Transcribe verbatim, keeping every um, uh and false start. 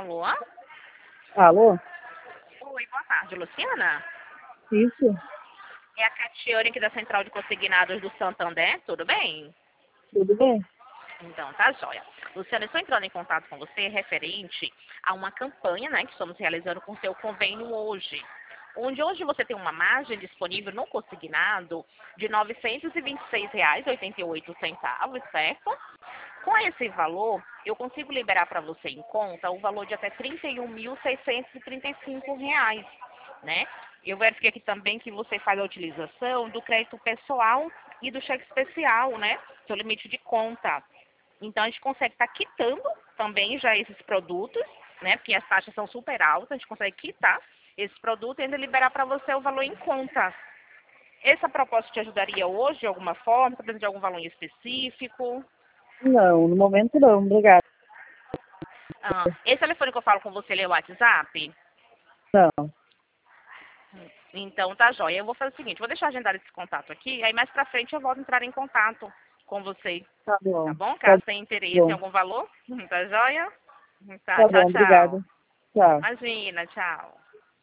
Alô? Alô? Oi, boa tarde, Luciana. Isso? É a Catiane aqui da Central de Consignados do Santander, tudo bem? Tudo bem? Então, tá jóia. Luciana, eu estou entrando em contato com você referente a uma campanha, né, que estamos realizando com o seu convênio hoje. Onde hoje você tem uma margem disponível no consignado de novecentos e vinte e seis reais e oitenta e oito centavos, certo? Com esse valor, eu consigo liberar para você em conta o valor de até trinta e um mil seiscentos e trinta e cinco reais, né? Eu verifiquei aqui também que você faz a utilização do crédito pessoal e do cheque especial, né? Seu limite de conta. Então, a gente consegue estar quitando também já esses produtos, né? Porque as taxas são super altas, a gente consegue quitar esse produto e ainda liberar para você o valor em conta. Essa proposta te ajudaria hoje de alguma forma? Você precisa de algum valor em específico? Não, no momento não, obrigada. Ah, esse telefone que eu falo com você, ele é o WhatsApp? Não, Então, tá jóia. Eu vou fazer o seguinte, vou deixar agendar esse contato aqui, aí mais pra frente eu volto a entrar em contato com você, tá tá bom. bom? Tá Caso tenha interesse em bom, algum valor, tá jóia? Tá, tá tchau, bom, obrigada. tchau. Tchau. Imagina, tchau.